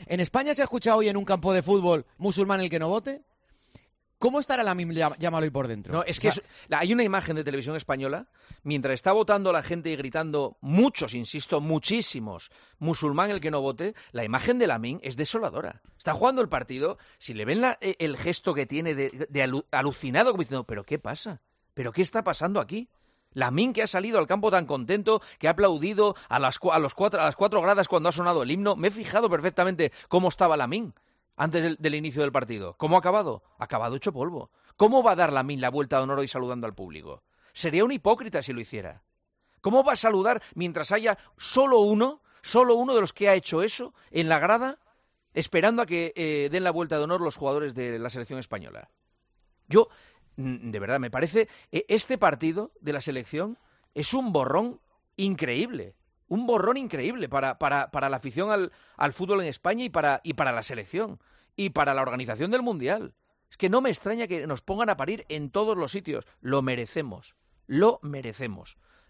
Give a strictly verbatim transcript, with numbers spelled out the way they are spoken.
¿En España se ha escuchado hoy en un campo de fútbol musulmán el que no vote? ¿Cómo estará la Lamine Yamal hoy por dentro? No, es que o sea, es, hay una imagen de televisión española, mientras está votando la gente y gritando, muchos, insisto, muchísimos, musulmán el que no vote, la imagen de Lamine es desoladora. Está jugando el partido, si le ven la, el gesto que tiene de, de alu, alucinado, como diciendo, ¿pero qué pasa? ¿Pero qué está pasando aquí? Lamine, que ha salido al campo tan contento, que ha aplaudido a las, a los cuatro, a las cuatro gradas cuando ha sonado el himno. Me he fijado perfectamente cómo estaba Lamine antes del, del inicio del partido. ¿Cómo ha acabado? Ha acabado hecho polvo. ¿Cómo va a dar Lamine la vuelta de honor hoy saludando al público? Sería un hipócrita si lo hiciera. ¿Cómo va a saludar mientras haya solo uno, solo uno de los que ha hecho eso en la grada, esperando a que eh, den la vuelta de honor los jugadores de la selección española? Yo, de verdad, me parece, este partido de la selección es un borrón increíble. Un borrón increíble para, para, para la afición al, al fútbol en España y para, y para la selección. Y para la organización del Mundial. Es que no me extraña que nos pongan a parir en todos los sitios. Lo merecemos. Lo merecemos.